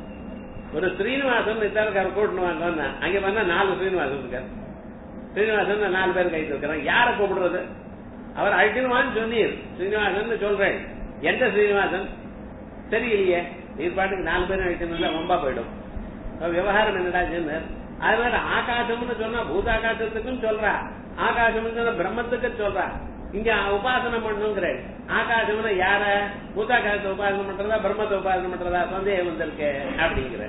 ஒரு ஸ்ரீனிவாசன் இருக்காரு கூட்டணும் வாங்க அங்க வந்தா நாலு ஸ்ரீனிவாசன் இருக்காரு. ஸ்ரீனிவாசன் நாலு பேர் கைத்து இருக்கிறான். யாரை கூப்பிடுறது அவர் அழிக்கணுமான்னு சொன்னீர் ஸ்ரீனிவாசன் சொல்றேன். எந்த ஸ்ரீனிவாசன் தெரியலையே நீர் பாட்டுக்கு நாலு பேரும் அழிக்கணும் ரொம்ப போயிடும். விவகாரம் என்னடா சொன்னார். அதனால ஆகாசம்னு சொன்னா பூதாகாசத்துக்கும் சொல்றா ஆகாசம் பிரம்மத்துக்கு சொல்றா. இங்க உபாசனை பண்ணுங்கிற ஆகாசம்னு யார பூதாகாசத்தை உபாசனை பண்றதா பிரம்மத்தை உபாசனை பண்றதா சந்தேகம் வந்திருக்கு அப்படிங்கிற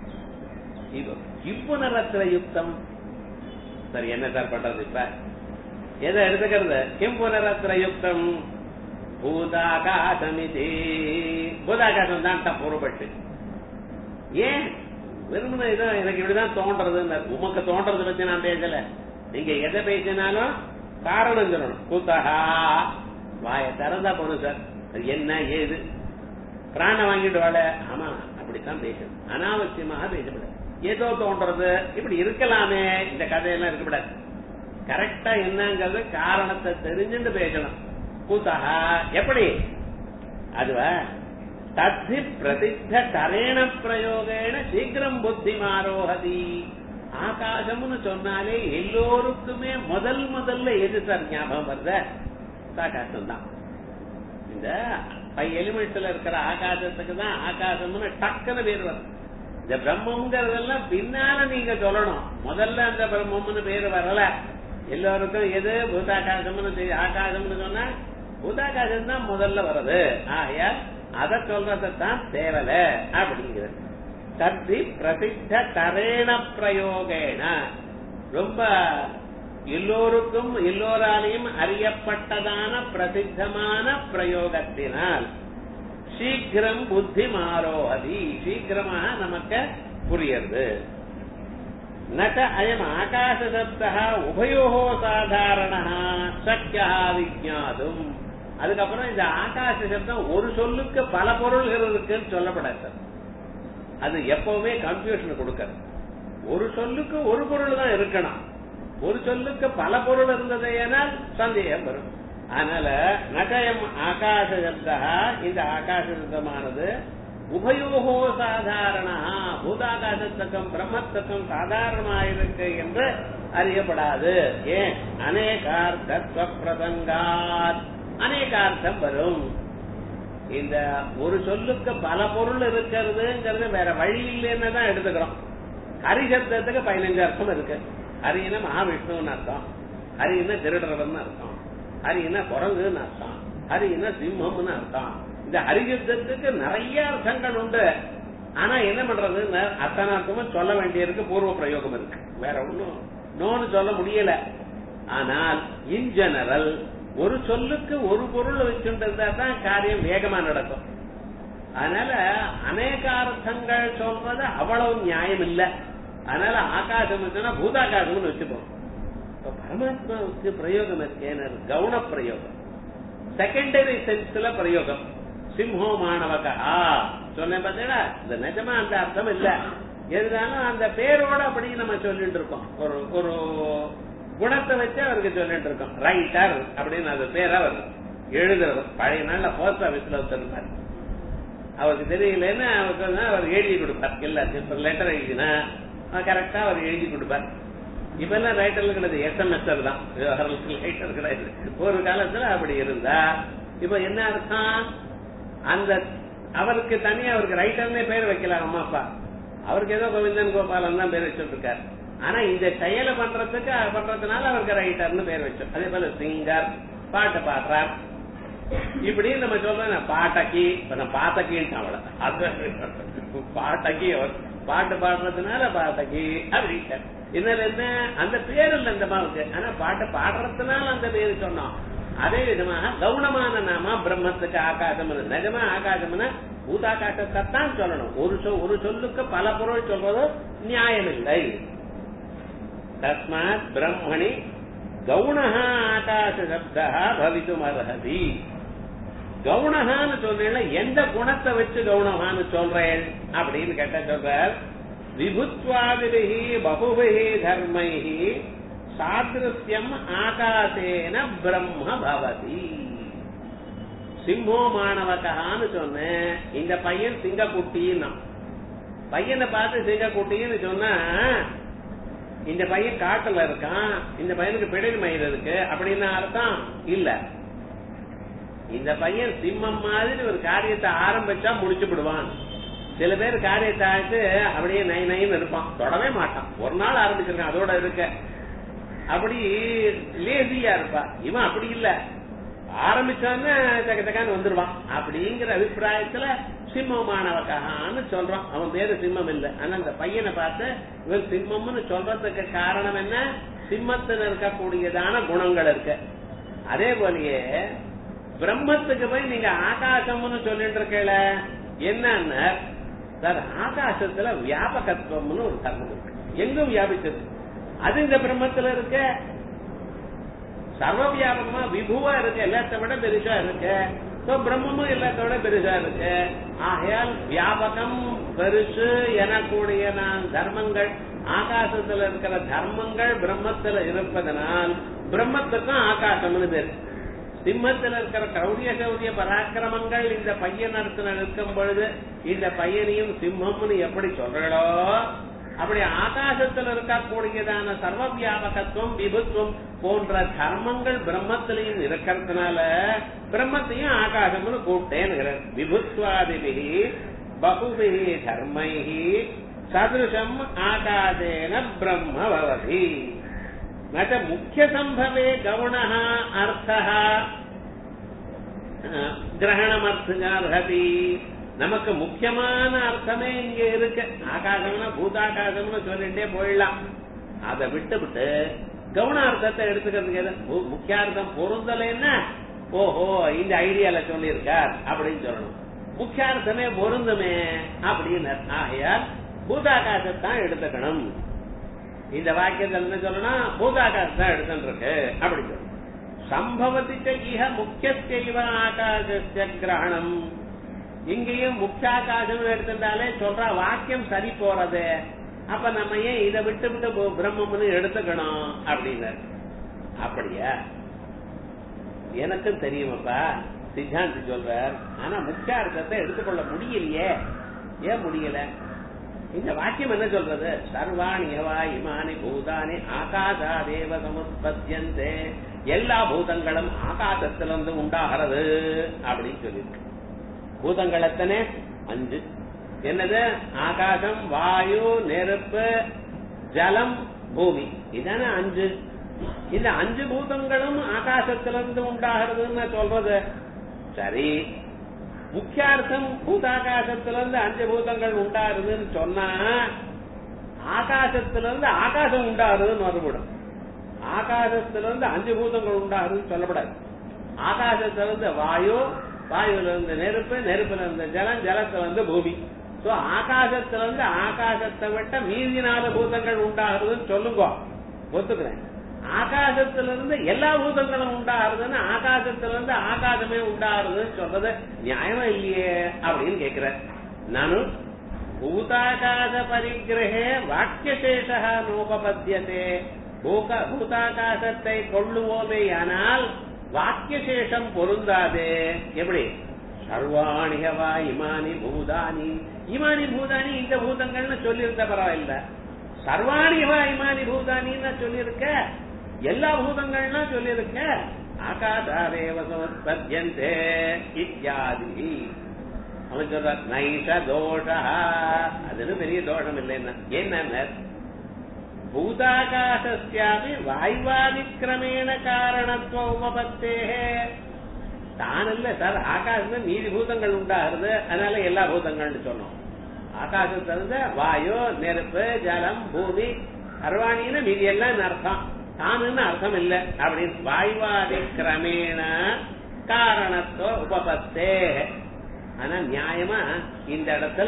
இப்புனரத்திர யுக்தம். சரி என்ன சார் பண்றது இப்ப எதை எடுத்துக்கிறது கிம் புனரத்திர யுக்தம் பூதாகாசமிதி பூதாகாசம் தான் பொறுப்பட்டு ஏன் வெறுமனை இதான் எனக்கு இப்படிதான் தோன்றது உமக்கு தோன்றது பத்தி நான் பேசல. நீங்க எதை பேசினாலும் காரணம் சொல்லணும். கூத்தகா வாய திறந்தா போகணும் சார் என்ன ஏது பிராண வாங்கிட்டு வாழ ஆமா அப்படித்தான் பேசணும். அனாவசியமாக பேசப்படாது. ஏதோ தோன்றது இப்படி இருக்கலாமே இந்த கதையெல்லாம் இருக்கக்கூடாது. கரெக்டா என்னங்கிறது காரணத்தை தெரிஞ்சுட்டு பேசணும். கூத்தகா எப்படி அதுவா தத்தி பிரசித்த தரேண பிரயோகேன சீக்கிரம் புத்தி மாரோகதி. ஆகாசம்னு சொன்னாலே எல்லோருக்குமே முதல் முதல்ல எது சார் ஞாபகம் வருத ஆகாசம் தான். இந்த எலிமெண்ட்ல இருக்கிற ஆகாசத்துக்கு தான் ஆகாசம்னு டக்குன்னு பேர் வரும். இந்த பிரம்மங்கிறதெல்லாம் பின்னால நீங்க சொல்லணும். முதல்ல அந்த பிரம்மம்னு பேர் வரல. எல்லோருக்கும் எது பூதாகாசம்னு ஆகாசம்னு சொன்னா பூதாகாசம் தான் முதல்ல வருது. ஆகையால் அதை சொல்றதான் தேவல அப்படிங்கிறது. தத்தி பிரசித்த தரேண பிரயோகேன ரொம்ப எல்லோருக்கும் எல்லோராலையும் அறியப்பட்டதான பிரசித்தமான பிரயோகத்தினால் சீக்கிரம் புத்தி மாரோகதி சீக்கிரமாக நமக்கு புரியுது. நட அயம் ஆகாச சப்தா உபயோ சாதாரண சக்கியா விஜாதும். அதுக்கப்புறம் இந்த ஆகாச சப்தம் ஒரு சொல்லுக்கு பல பொருள்கள் இருக்குன்னு சொல்லப்படாது. அது எப்பவுமே கன்ஃபியூஷன் கொடுக்க. ஒரு சொல்லுக்கு ஒரு பொருள் தான் இருக்கணும். ஒரு சொல்லுக்கு பல பொருள் இருந்தது ஏனால் சந்தேகம் வரும். அதனால நகயம் ஆகாச சப்தா இந்த ஆகாச சப்தமானது உபயோகோ சாதாரண பூதாகாசத்துக்கும் பிரம்மத்துக்கும் சாதாரணமாயிருக்கு என்று அறியப்படாது. ஏன் அநேகார்த்த பிரசங்காத் அநேகார்த்தம் வரும். இந்த ஒரு சொல்லுக்கு பல பொருள் இருக்கிறதுங்கிறது வேற வழி இல்லைன்னு தான் எடுத்துக்கிறோம். ஹரி சப்தத்துக்கு பதினஞ்சு அர்த்தம் இருக்கு. ஹரின்னா மகாவிஷ்ணுன்னு அர்த்தம், ஹரின்னா திருடரவன் அர்த்தம், ஹரின்னா குரங்குன்னு அர்த்தம், ஹரின்னா சிம்மம்னு அர்த்தம். இந்த ஹரிசப்தத்துக்கு நிறைய அர்த்தங்கள் உண்டு. ஆனா என்ன பண்றது அத்தனை அர்த்தமும் சொல்ல வேண்டியிருக்கு. பூர்வ பிரயோகம் இருக்கு. வேற ஒண்ணும் நோன்னு சொல்ல முடியல. ஆனால் இன் ஜெனரல் ஒரு சொல்லுக்கு ஒரு பொருள் வச்சுருந்தா தான் காரியம் வேகமா நடக்கும். அதனால அநேக அர்த்தங்கள் சொல்றது அவ்வளவு நியாயம் இல்ல. அதனால ஆகாசம் பூதாகாசம்னு வச்சுப்போம். பரமாத்மாவுக்கு பிரயோகம் இருக்கேன்னு கவுன பிரயோகம், செகண்டரி சென்ஸ்ல பிரயோகம். சிம்ஹோ மாணவகா சொன்ன பார்த்தீங்களா, இந்த நிஜமா அந்த அர்த்தம் இல்ல. எதுனாலும் அந்த பேரோட அப்படி நம்ம சொல்லிட்டு இருக்கோம். ஒரு ஒரு குணத்தை வச்சு அவருக்கு சொல்லிட்டு இருக்கோம். ரைட்டர் அப்படின்னு அது பேரா வரும். எழுதுறவர் பழைய நாள்ல போஸ்ட் ஆபீஸ்ல வச்சிருந்தார். அவருக்கு தெரியலன்னு அவருக்கு அவர் எழுதி கொடுப்பார். இல்ல லெட்டர் எழுதினா கரெக்டா அவர் எழுதி கொடுப்பார். இப்ப எல்லாம் ரைட்டர்ல கிடையாது, எஸ்எம்எஸ் தான் ரைட்டர் கிடையாது. ஒரு காலத்துல அப்படி இருந்தா இப்ப என்ன அர்த்தம், அந்த அவருக்கு தனியா அவருக்கு ரைட்டர்னே பேர் வைக்கலாம் அம்மா அப்பா. அவருக்கு ஏதோ கோவிந்தன் கோபாலன் தான் பேர் வச்சுட்டு இருக்காரு. ஆனா இந்த செயலை பண்றதுக்கு பண்றதுனால அவருக்கு ரைட்டர்னு பேர் வச்சோம். அதே போல சிங்கர், பாட்டு பாடுறார், இப்படி நம்ம சொல்றோம் பாட்டக்கி. இப்ப நான் பாத்தக்கின்னு அவள பாட்டக்கி பாட்டு பாடுறதுனால பாட்டக்கி அப்படின்னு இதனால என்ன அந்த பேர் இல்ல இந்த மாவுக்கு. ஆனா பாட்டு பாடுறதுனால அந்த பேரு சொன்னோம். அதே விதமாக கவுனமான நாம பிரம்மத்துக்கு ஆகாசம், நிஜமா ஆகாசம்னா பூதாகாசத்தான் சொல்லணும். ஒரு சொல் ஒரு சொல்லுக்கு பல பொருள் சொல்றது நியாயம் இல்லை. தஸ்மாத் பிரம்மணி கவுனஹா ஆகாச சப்தா பவித்தும் அர்ஹதி. கவுனஹான்னு சொல்றேன், எந்த குணத்தை வச்சு கவுனஹான்னு சொல்றேன் அப்படின்னு கேட்ட சொல்றார். விபுத்வாதிபிஹி பகுபிஹி தர்மைஹி சாத்ருஸ்யம் ஆகாசேன பிரம்ம பவதி. சிம்மோ மாணவகான்னு சொன்னேன். இந்த பையன் சிங்கக்குட்டின்னா, பையனை பார்த்து சிங்கக்குட்டின்னு சொன்னா இந்த பையன் காட்டுல இருக்கான், இந்த பையனுக்கு பிடல் மயிர் இருக்கு அப்படின்னு அர்த்தம் இல்ல. இந்த பையன் சிம்மம் மாதிரி ஒரு காரியத்தை ஆரம்பிச்சா முடிச்சு விடுவான். சில பேர் காரியத்தை ஆச்சு அப்படியே நை நைன்னு இருப்பான், தொடவே மாட்டான். ஒரு நாள் ஆரம்பிச்சிருக்கான் அதோட இருக்க, அப்படி லேசியா இருப்பா. இவன் அப்படி இல்ல, ஆரம்பிச்சான்னு தக்க தக்கான்னு வந்துருவான். அப்படிங்கிற அபிப்பிராயத்துல சிம்மமானவக்கான்னு சொல்றான். அவன் பேரு சிம்மம் இல்ல. ஆனா அந்த பையனை பார்த்து இவன் சிம்மம்னு சொல்றதுக்கு காரணம் என்ன, சிம்மத்தில் இருக்கக்கூடியதான குணங்கள் இருக்கு. அதே போலயே பிரம்மத்துக்கு போய் நீங்க ஆகாசம்னு சொல்லிட்டு இருக்கல, என்னன்னா சார் ஆகாசத்துல வியாபகத்துவம்னு ஒரு தர்மம் இருக்கு, எங்கும் வியாபிச்சது. அது இந்த பிரம்மத்துல இருக்க சர்வ வியாபகமா விபுவா இருக்கு, எல்லாத்த விட பெருசா இருக்கு. பிரம்மமும் எல்லாத்த விட பெருசா இருக்கு. ஆகையால் வியாபகம் பெருசு எனக்கூடிய தர்மங்கள், ஆகாசத்துல இருக்கிற தர்மங்கள் பிரம்மத்துல இருப்பதனால் பிரம்மத்துக்கும் ஆகாசம்னு பேரு. சிம்மத்தில் இருக்கிற கௌரிய கௌரிய பராக்கிரமங்கள் இந்த பையனத்துல இருக்கும் பொழுது இந்த பையனையும் சிம்மம்னு எப்படி சொல்றோ, அப்படி ஆகாசத்தில் இருக்கக்கூடியதான சர்வ வியாபகத்துவம் விபுத்துவம் போன்ற தர்மங்கள் பிரம்மத்திலையும் இருக்கிறதுனால பிரம்மத்தையும் ஆகாசம்னு கூப்பிட்டேன். விபுத்வாதிபிஹி பகுபிஹி தர்மைஹி சதுருஷம் ஆகாசேன பிரம்ம பவதி. ந முக்கிய சம்பவே கவுணஹ அர்த்தஹ கிரகணமர்த்ததி. நமக்கு முக்கியமான அர்த்தமே இங்க இருக்கு. ஆகாசம்னா பூதாகாசம்னு சொல்லிட்டே போயிடலாம். அதை விட்டு விட்டு கவுன அர்த்தத்தை எடுத்துக்கிறதுக்கு முக்கியார்த்தம் பொருந்தலைன்னா ஓஹோ இந்த ஐடியால சொல்லியிருக்கார் அப்படின்னு சொல்லணும். முக்கியார்த்தமே பொருந்துமே அப்படின்னு. ஆகையால் பூதாகாசத்தான் எடுத்துக்கணும். இந்த வாக்கியத்தில் என்ன சொல்லணும், பூதாகாசத்தான் எடுத்துட்டு இருக்கு அப்படி சொல்லணும். சம்பவத்திட்ட இஹ முக்கியஸ்தைவ ஆகாசஸ்ய கிரகணம். இங்கேயும் முக்கியாகாசம் எடுத்துட்டாலே சொல்ற வாக்கியம் சரி போறது. அப்ப நம்ம ஏன் இதை விட்டு விட்டு பிரம்மம்னு எடுத்துக்கணும் அப்படின்னு. அப்படியா, எனக்கும் தெரியுமாப்பா, சித்தாந்தி சொல்றார். ஆனா முக்கியார்த்தத்தை எடுத்துக்கொள்ள முடியலையே. ஏன் முடியல? இந்த வாக்கியம் என்ன சொல்றது, சர்வாணி யவா இமானி பூதானி ஆகாசாதேவ சமுத்பத்யந்தே. எல்லா பூதங்களும் ஆகாசத்திலிருந்து உண்டாகிறது அப்படின்னு சொல்லியிருக்கு. பூதங்கள் எத்தனை? அஞ்சு. என்னது? ஆகாசம், வாயு, நெருப்பு, ஜலம், பூமி. இதான அஞ்சு. இந்த அஞ்சு பூதங்களும் ஆகாசத்திலிருந்து உண்டாகிறதுன்னு சொல்றது சரி. முக்கியார்த்தம் பூதாகாசத்திலிருந்து அஞ்சு பூதங்கள் உண்டாருதுன்னு சொன்னா ஆகாசத்திலிருந்து ஆகாசம் உண்டாருதுன்னு வரப்படும். ஆகாசத்திலிருந்து அஞ்சு பூதங்கள் உண்டாருதுன்னு சொல்லப்படாது. ஆகாசத்திலிருந்து வாயு, வாயுல இருந்து நெருப்பு, நெருப்புல இருந்து ஜலம், ஜலத்துல இருந்து பூமி ஆகாசத்துல இருந்து ஆகாசத்தை விட்ட மீதி நாலு பூதங்கள் உண்டாகிறதுன்னு சொல்லுங்க, ஒத்துக்கிறேன். ஆகாசத்துல இருந்து எல்லா பூதங்களும் உண்டாகிறதுன்னு ஆகாசத்துல இருந்து ஆகாசமே உண்டாகிறதுன்னு சொல்றது நியாயமா இல்லையே அப்படின்னு கேட்கிற. நானும் பூதாகாச பரிகிரகே வாக்கியசேஷா நோபபத்தியதே. பூதாகாசத்தை கொள்ளுவோமே ஆனால் வாக்கியசேஷம் பொருந்தாதே. எப்படி? சர்வாணிகவா இமானி பூதானி, இமானி பூதானி இந்த பூதங்கள்னு சொல்லியிருந்த பரவாயில்ல, சர்வாணிகவா இமானி பூதானின்னு சொல்லியிருக்க, எல்லா பூதங்கள்னா சொல்லியிருக்க, ஆகாசாதேவ சமத்பத்யந்தே இத்யாதி. அவன் சொல்ற நைஷ தோஷா, அதுன்னு பெரிய தோஷம் இல்லைன்னா என்ன, பூதாகாசஸ்யாபி வாய்வாதிக்கிரமேண காரணத்துவ உபபத்தே. தான் இல்ல சார், ஆகாசம் மீதி பூதங்கள் உண்டாகிறது, அதனால எல்லா பூதங்கள்னு சொன்னோம். ஆகாசத்திலிருந்து வாயு, நெருப்பு, ஜலம், பூமி, சர்வாணின்னு மீதி எல்லாம் அர்த்தம், தானுன்னு அர்த்தம் இல்ல அப்படின்னு வாய்வாதி கிரமேண காரணத்துவ உபபத்தே. ஆனா நியாயமா இந்த இடத்துல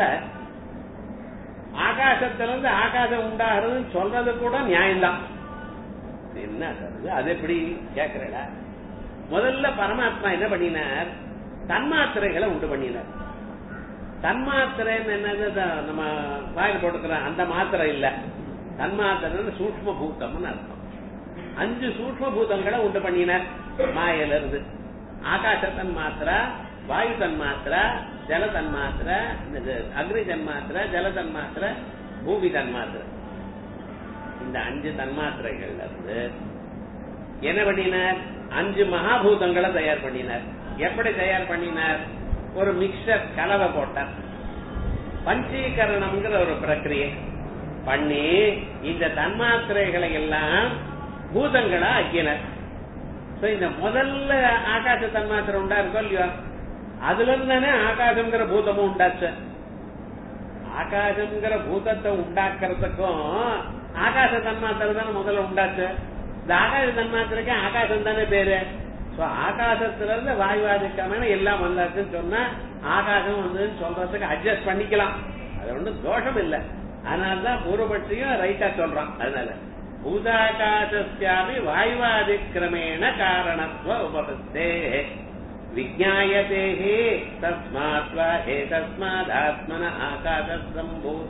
ஆகாசத்திலிருந்து ஆகாசம் உண்டாகிறதுன்னு சொல்றது கூட நியாயம்தான். என்ன சொல்றது, அது எப்படி கேக்குறா? முதல்ல பரமாத்மா என்ன பண்ணினார், தன்மாத்திரைகளை உண்டு பண்ணினார். தன்மாத்திரைன்னு என்னது, நம்ம வாயில் போட்டுக்கிற அந்த மாத்திரை இல்ல, தன்மாத்திரை சூக்ம பூதம்னு அர்த்தம். அஞ்சு சூக்ம பூதங்களை உண்டு பண்ணினார் மாயில இருந்து. ஆகாச தன்மாத்திரா, வாயு தன்மாத்திரா, ஜல தன்மாத்திர, அக்னி தன்மாத்திர, ஜல தன்மாத்திர, பூமி தன்மாத்திர. இந்த அஞ்சு தன்மாத்திரைகள்ல இருந்து என்ன பண்ணினார், அஞ்சு மகாபூதங்களை தயார் பண்ணினார். எப்படி தயார் பண்ணினார், ஒரு மிக்சர் கலவை போட்டார். பஞ்சீகரணம்ங்கிற ஒரு பிரக்கிரியை பண்ணி இந்த தன்மாத்திரைகளை எல்லாம் பூதங்களா ஆக்கினார். இந்த முதல்ல ஆகாச தன்மாத்திரை உண்டா இருக்கோ இல்லையோ, அதுல இருந்தானே ஆகாசம்ங்கிற பூதமும் உண்டாச்சு. ஆகாசம்ங்கிற பூதத்தை உண்டாக்குறதுக்கும் ஆகாச தன்மாத்திரை தானே முதல்ல உண்டாச்சு. இந்த ஆகாச தன்மாத்திரைக்கு ஆகாசம் தானே பேரு. ஆகாசத்துல இருந்து வாயுவாதிக்காம எல்லாம் வந்தாச்சுன்னு சொன்னா ஆகாசம் வந்ததுன்னு சொல்றதுக்கு அட்ஜஸ்ட் பண்ணிக்கலாம், அது ஒன்றும் தோஷம் இல்லை. அதனாலதான் பூர்வபட்சியும் ரைட்டா சொல்றான். அதனால பூதாகாசாமி வாயுவாதிக்கிரமேண காரணத்துவ உபபத்தே விஜ்ஞாயதே தஸ்மாத் ஏதஸ்மாதாத்மன ஆகாசம்பூத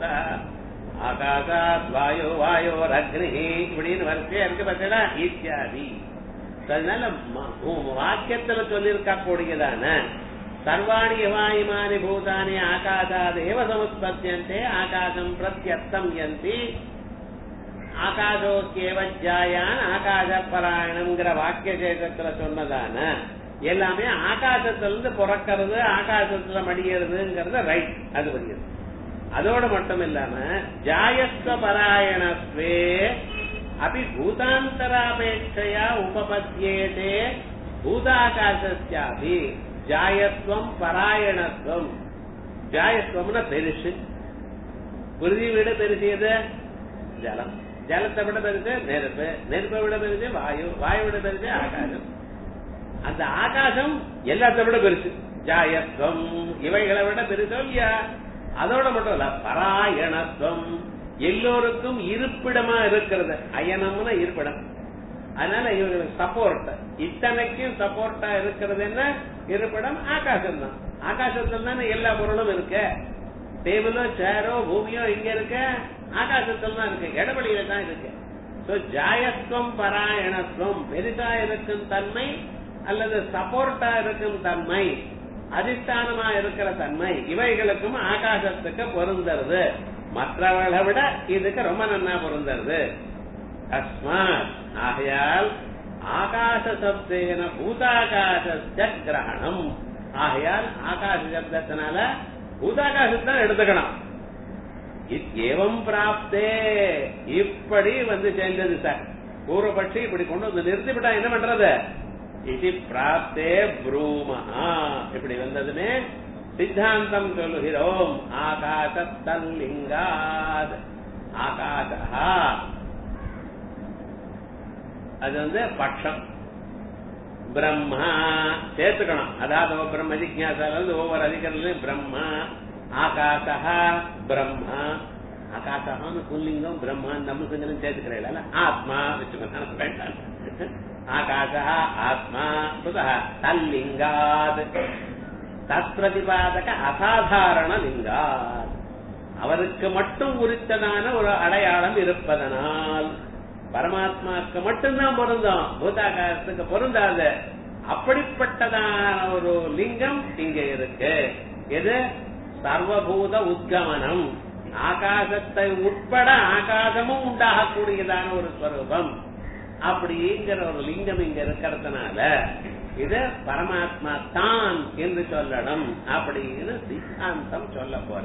ஆகாசாத் வாயோ வாயோரக்னி இப்படின்னு வரிசையா இருக்கு பார்த்தா இத்தியாதி. அதனால வாக்கியத்துல சொல்லியிருக்க கூடியதான சர்வாணி வாயுமானி பூதானி ஆகாசாதேவ சமுத்பத்யந்தே ஆகாசம் பிரத்யர்த்தம் யந்தி ஆகாசோக்கியவஜ்ஜாயான் ஆகாச பராயணம்ங்கிற வாக்கிய சேஷத்துல சொன்னதான எல்லாமே ஆகாசத்திலிருந்து பிறக்கிறது, ஆகாசத்துல மடியறதுங்கிறத ரைட், அது வருகிறது. அதோட மட்டும் இல்லாம ஜாயஸ்வ பராயணத்வே அபி பூதாந்தராபேட்சையா உபபத்யேதே பூதாகாசாபி ஜாயத்வம் பராயணத்துவம். ஜாயத்வம்னா பெருசு, குருதி விட பெருசியது ஜலம், ஜலத்தை விட பெருசு நெருப்பு, நெருப்பை விட பெருசு வாயு, வாயு விட பெருசு ஆகாசம். அந்த ஆகாசம் எல்லாத்த விட பெருசு ஜாயத்வம், இவைகளை விட பெருசோ இல்லையா. அதோட மட்டும் இல்ல பராயணத்துவம், எல்லோருக்கும் இருப்பிடமா இருக்கிறது. அயனம்னா இருப்பிடம், அதனால இவங்களுக்கு சப்போர்ட், இத்தனைக்கும் சப்போர்ட்டா இருக்கிறது என்ன இருப்பிடம், ஆகாசம் தான். ஆகாசத்துல தானே எல்லா பொருளும் இருக்கு. டேபிளோ சேரோ பூமியோ இங்க இருக்கு, ஆகாசத்துல தான் இருக்கு, இடவெளியில தான் இருக்கு. ஜாயத்துவம் பராயணத்துவம், பெரிதா இருக்கும் தன்மை அல்லது சப்போர்ட்டா இருக்கும் தன்மை, அதிஷ்டானமா இருக்கிற தன்மை, இவைகளுக்கும் ஆகாசத்துக்கு பொருந்தருது. மற்றவர்களை விட இதுக்கு ரொம்ப நன்னா பொருந்தருது. தஸ்மாத் ஆகையால் ஆகாச சப்தேன பூதாகாச கிரகணம், ஆகையால் ஆகாச சப்தத்தினால பூதாகாசத்தான் எடுத்துக்கணும். ஏவம் பிராப்தே, இப்படி வந்து சேர்ந்தது சார். பூர்வபட்சி இப்படி கொண்டு வந்து நிறுத்திவிட்டா என்ன பண்றது, இது பிராப்தே ப்ரூமஹா, இப்படி வந்ததுமே சித்தாந்தம் சொல்லுகிறோம். ஆகாசத்தல்லிங்காத், ஆகாசா அது வந்து பட்சம், பிரம்மா சேர்த்துக்கணும். அதாவது பிரம்ம ஜிக்ஞாசால ஒவ்வொரு அதிகாரிலும் பிரம்மா ஆகாசா பிரம்மா, ஆகாசகான்னு புல்லிங்கம், பிரம்மா நம்புசங்கரும் சேர்த்துக்கிறேன். ஆத்மா வச்சுக்கணும். ஆகாசா ஆத்மா புதா தல்லிங்காத் தத் பிரதிபாதக அசாதாரண லிங்காத், அவருக்கு மட்டும் உரித்ததான ஒரு அடையாளம் இருப்பதனால் பரமாத்மாவுக்கு மட்டும்தான் பொருந்தும், பூதாகாசத்துக்கு பொருந்தாத அப்படிப்பட்டதான ஒரு லிங்கம் இங்க இருக்கு. எது? சர்வபூத உத்கமனம், ஆகாசத்தை உட்பட ஆகாசமும் உண்டாகக்கூடியதான ஒரு ஸ்வரூபம் அப்படிங்கிற ஒரு லிங்கம் இங்க இருக்கிறதுனால இது பரமாத்மா தான் என்று சொல்லணும் அப்படின்னு சித்தாந்தம் சொல்ல போற.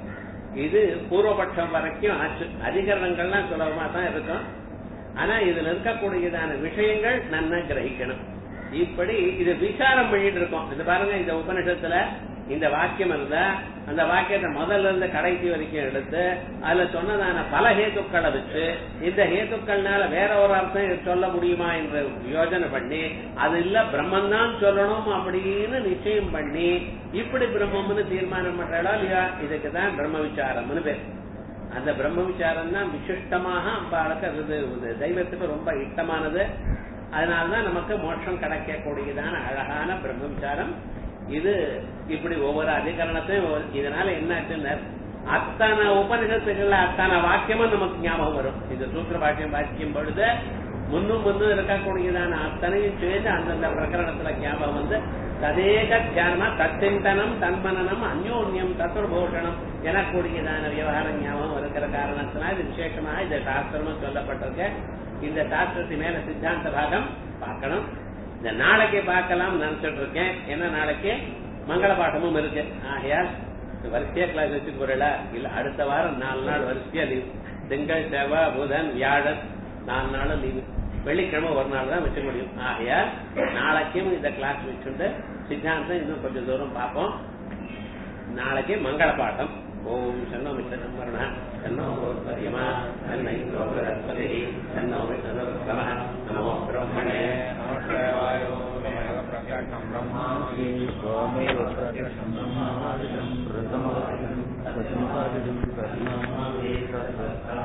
இது பூர்வபட்சம் வரைக்கும் ஆச்சு. அதிகரணங்கள்லாம் சுலபமா தான் இருக்கும். ஆனா இதுல இருக்கக்கூடியதான விஷயங்கள் நன்னா கிரகிக்கணும். இப்படி இது விசாரம் பண்ணிட்டு இருக்கோம். இது பாருங்க, இந்த உபநிஷத்துல இந்த வாக்கியம் இருந்தா அந்த வாக்கியத்தை முதல்ல இருந்து கடைசி வரைக்கும் எடுத்து அதுல சொன்னதான பல ஹேத்துக்களை வச்சு இந்த ஹேத்துக்கள்னால வேற ஒரு அர்த்தம் சொல்ல முடியுமா என்று யோஜனை பண்ணி அது இல்ல பிரம்மன் தான் சொல்லணும் அப்படின்னு நிச்சயம் பண்ணி இப்படி பிரம்மம்னு தீர்மானம் பண்றாளோ இல்லையா, இதுக்குதான் பிரம்ம விசாரம்னு பேர். அந்த பிரம்ம விசாரம் தான் விசிஷ்டமாக அம்பாளுக்கு அது தெய்வத்துக்கு ரொம்ப இஷ்டமானது. அதனால்தான் நமக்கு மோட்சம் கிடைக்கக்கூடியதான அழகான பிரம்ம விசாரம் இது. இப்படி ஒவ்வொரு அதிகரணத்தையும் இதனால என்ன ஆச்சுன்னு அத்தனை உபனிஷத்துகள்ல அத்தனை வாக்கியமும் நமக்கு ஞாபகம் வரும். இந்த சூத்திர வாக்கியம் வாக்கியம் பொழுது முன்னும் முன்னும் இருக்கக்கூடியதான அத்தனையும் சேர்ந்து அந்தந்த பிரகரணத்துல ஞாபகம் வந்து ததேக தியானமா தச்சிந்தனம் தன்மனனம் அந்யோன்யம் தத்துவபோஷணம் எனக்கூடியதான விவகாரம் ஞாபகம் இருக்கிற காரணத்தினால் இது விசேஷமாக இந்த சாஸ்திரமும் சொல்லப்பட்டிருக்க. இந்த சாஸ்திரத்து மேல சித்தாந்த பாகம் பார்க்கணும். இந்த நாளைக்கு பார்க்கலாம் நினைச்சிட்டு இருக்கேன். ஏன்னா நாளைக்கு மங்கள பாட்டமும் இருக்கு. ஆகையால் வரிசையா கிளாஸ் வச்சு போறல இல்ல, அடுத்த வாரம் நாலு நாள் வரிசையா லீவ். திங்கள் செவ்வாய் புதன் வியாழன் நாலு நாளும் லீவு. வெள்ளிக்கிழமை ஒரு நாள் தான் வச்சுக்க முடியும். ஆகையால் நாளைக்கும் இந்த கிளாஸ் வச்சுட்டு சித்தாந்தம் இன்னும் கொஞ்சம் தூரம் பார்ப்போம். நாளைக்கு மங்கள பாட்டம். ஓம் சன்னோ மிஷனம் மரண சன்னோ பரியமா சன்னை சோபரஸ்பதி சன்னோ விஷ்ணுதம நமோ பிரம்மணே நமஸ்தேவாயோ நமக பிரத்யக்ஷம் பிரம்மாஸ்மி ஸ்வாமேவ பிரத்யக்ஷம் பிரம்மாஸ்மி ருதமவதிம் சத்யமாதிம் பிரதிமாமாவே சத்யஸ்தா